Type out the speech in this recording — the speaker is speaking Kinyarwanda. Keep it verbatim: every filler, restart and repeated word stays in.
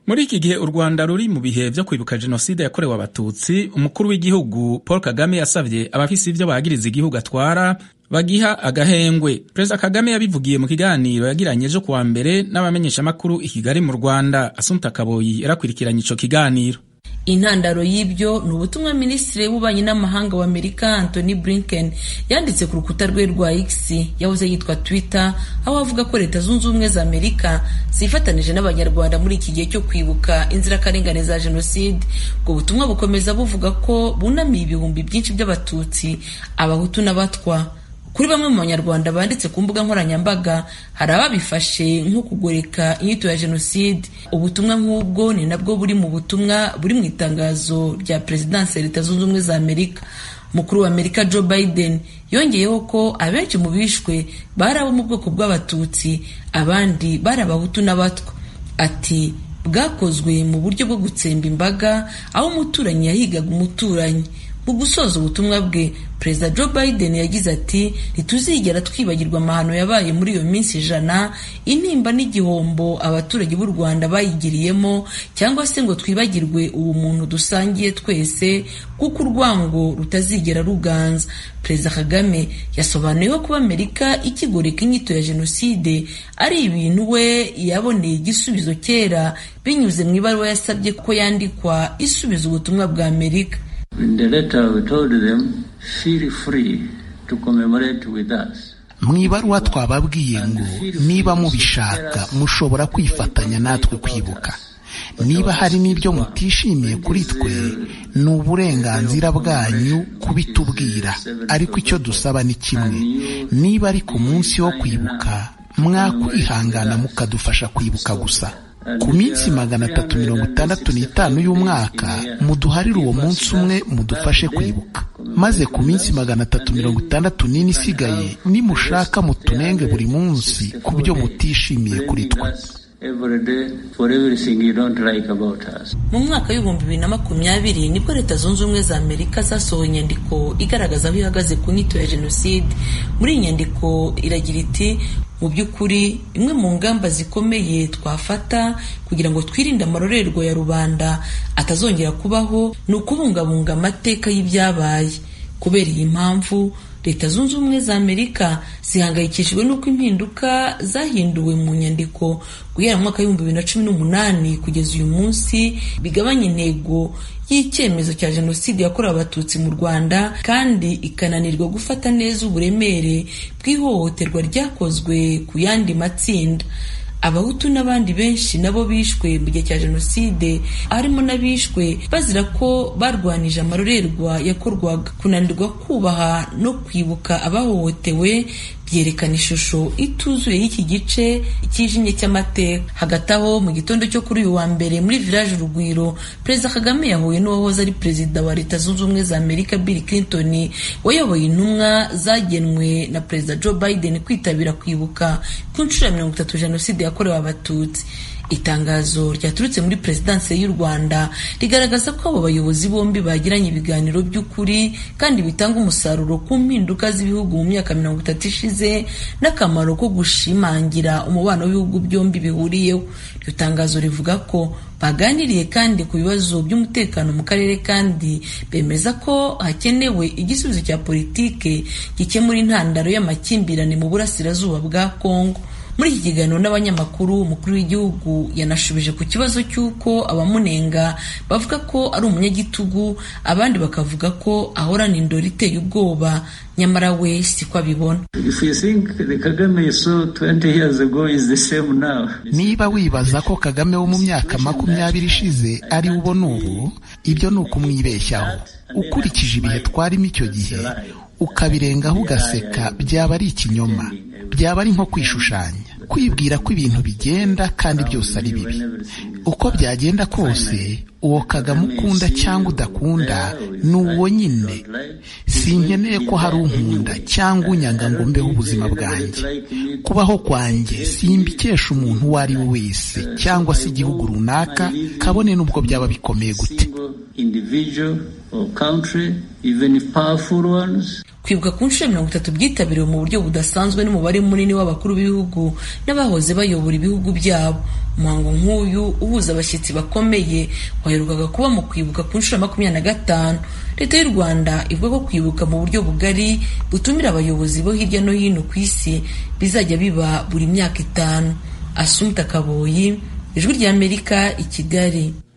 Muri iki gihe u Rwanda ruri mu bihe vyo kwibuka jenoside yakorewe abatutsi, umukuru w'igihugu Paul Kagame yasavye abafise ivyo bagiriza igihugu atwara bagiha agahengwe. Perezida Kagame yabivugiye mu kiganiro yagiranye ejo kuwa mbere n'abamenyeshamakuru i Kigali mu Rwanda. Assumpta Kaboyi yarakurikiranye ico kiganiro. Intandaro y'ibyo ni ubutumwa Minisitiri w'Ububanyi n'Amahanga wa Amerika Anthony Blinken yanditse ku rukuta rwe rwa X yahoze yitwa Twitter, aho avuga ko Leta Zunze Ubumwe za Amerika zifatanije n'Abanyarwanda muri iki gihe cyo kwibuka inzirakarengane za jenoside. Ubwo butumwa bukomeza buvuga ko bunamiye ibihumbi byinshi by'Abatutsi, Abahutu n'Abatwa. Kuri bamwe mu Banyarwanda banditse ku mbuga nkoranyambaga, hari ababifashe nko kugoreka inyito ya jenoside. Ubutumwa nk'ubwo ni nabwo buri mu butumwa buri mu itangazo rya Perezidansi ya Leta Zunze Ubumwe za Amerika. Mukuru wa Amerika Joe Biden yongeyeho ko abenshi mu bishwe bari abo mu bwoko bw'Abatutsi, abandi bari Abahutu n'Abatwa. Ati bwakozwe mu buryo bwo gutsemba imbaga, aho umuturanyi yahigaga umuturanyi. Mu gusoza ubutumwa bwe, Perezida Joe Biden yagize ati ntituzigera twibagirwa amahano yabaye muri iyo minsi ijana, intimba n'igihombo abaturage b'u Rwanda bayigiriyemo, cyangwa se ngo twibagirwe ubu muntu dusangiye twese, kuko urwango rutazigera ruganza. Perezida Kagame yasobanuye ko Amerika ikigoreka inyito ya jenoside ari ibintu we yaboneye igisubizo kera binyuze mu ibaruwa yasabye ko yandikwa isubiza ubutumwa bwa Amerika. In the letter we told them, feel free to commemorate with us. Mu ibaruwa twababwiye ngo niba mubishaka mushobora kwifatanya natwe kwibuka. Niba hari n'ibyo mutishimiye kuri twe, ni uburenganzira bwanyu kubitubwira, ariko icyo dusaba ni kimwe: niba ari ku munsi wo kwibuka, mwakwihangana mukadufasha kwibuka gusa. Ku minsi magana atatu mirongo itandatu n'itanu y'umwaka muduharire uwo munsi umwe mudufashe kwibuka, maze ku minsi magana atatu mirongo itandatu n'ine isigaye nimushaka mutunenge buri munsi ku byo mutishimiye kuri twe. Mu mwaka w'ibihumbi bibiri na makumyabiri nibwo Leta Zunze Ubumwe za Amerika zasohoye inyandiko igaragaza aho ihagaze ku nyito ya jenoside. Muri iyi nyandiko iragira iti: mu by'ukuri imwe mu ngamba zikomeye twafata kugira ngo twirinde amarorerwa ya rubanda atazongera kubaho ni ukubungabunga amateka y'ibyabaye. Kubera iyi mpamvu, Leta Zunze Ubumwe za Amerika zihangayikishijwe n'uko impinduka zahinduwe mu nyandiko guhera mu mwaka w'ibihumbi bibiri na cumi n'umunani kugeza uyu munsi bigabanya intego y'icyemezo cya jenoside yakorewe Abatutsi mu Rwanda, kandi ikananirwa gufata neza uburemere bw'ihohoterwa ryakozwe ku yandi matsinda. Abahutu n'abandi benshi nabo bishwe mu gihe cya jenoside, harimo n'abishwe bazira ko barwanije amarorerwa yakorwaga. Kunanirwa kubaha no kwibuka abahohotewe byerekana ishusho ituzuye y'iki gice cyijimye cy'amateka. Hagati aho, mu gitondo cyo kuri uyu wa mbere muri Village Urugwiro, Perezida Kagame yahuye n'uwahoze ari Perezida wa Leta Zunze Ubumwe za Amerika Bill Clinton, wayoboye intumwa zagenwe na Perezida Joe Biden kwitabira kwibuka ku nshuro ya mirongo itatu jenoside yakorewe Abatutsi. Itangazo ryaturutse muri Perezidansi y'u Rwanda rigaragaza ko abo bayobozi bombi bagiranye ibiganiro by'ukuri kandi bitanga umusaruro ku mpinduka z'ibihugu mu myaka mirongo itatu ishize n'akamaro ko gushimangira umubano w'ibihugu byombi bihuriyeho. Iryo tangazo rivuga ko baganiriye kandi ku bibazo by'umutekano mu karere, kandi bemeza ko hakenewe igisubizo cya politike gikemura intandaro y'amakimbirane mu burasirazuba bwa Kongo. Muri iki kiganiro n'abanyamakuru, umukuru w'igihugu yanashubije ku kibazo cy'uko abamunenga bavuga ko ari umunyagitugu, abandi bakavuga ko ahorana indoro iteye ubwoba, nyamara we siko abibona. Niba wibaza ko Kagame wo mu myaka makumyabiri ishize ari ubona ubu, ibyo ni ukumwibeshyaho. Ukurikije ibihe twarimo icyo gihe ukabirengaho ugaseka, byaba ari ikinyoma, byaba ari nko kwishushanya, kwibwira ko ibintu bigenda kandi byose ari bibi. Uko byagenda kose, uwo Kagame ukunda cyangwa udakunda ni uwo nyine. Sinkeneye ko hari unkunda cyangwa unyanga ngo mbeho ubuzima bwanjye. Kubaho kwanjye simbikesha umuntu uwo ari we wese cyangwa se igihugu runaka, kabone n'ubwo byaba bikomeye gute. individual or country, even if powerful ones. Kwibuka ku nshuro mirongo itatu byitabiriwe mu buryo budasanzwe n'umubare munini w'abakuru b'ibihugu n'abahoze bayobora ibihugu byabo. Umuhango nk'uyu uhuza abashyitsi bakomeye waherukaga kuba mu kwibuka ku nshuro makumyabiri na gatanu. Leta y'u Rwanda ivuga ko kwibuka mu buryo bugari butumira abayobozi bo hirya no hino ku isi bizajya biba buri myaka itanu. Assumpta Kaboyi, Ijwi ry'Amerika, i Kigali.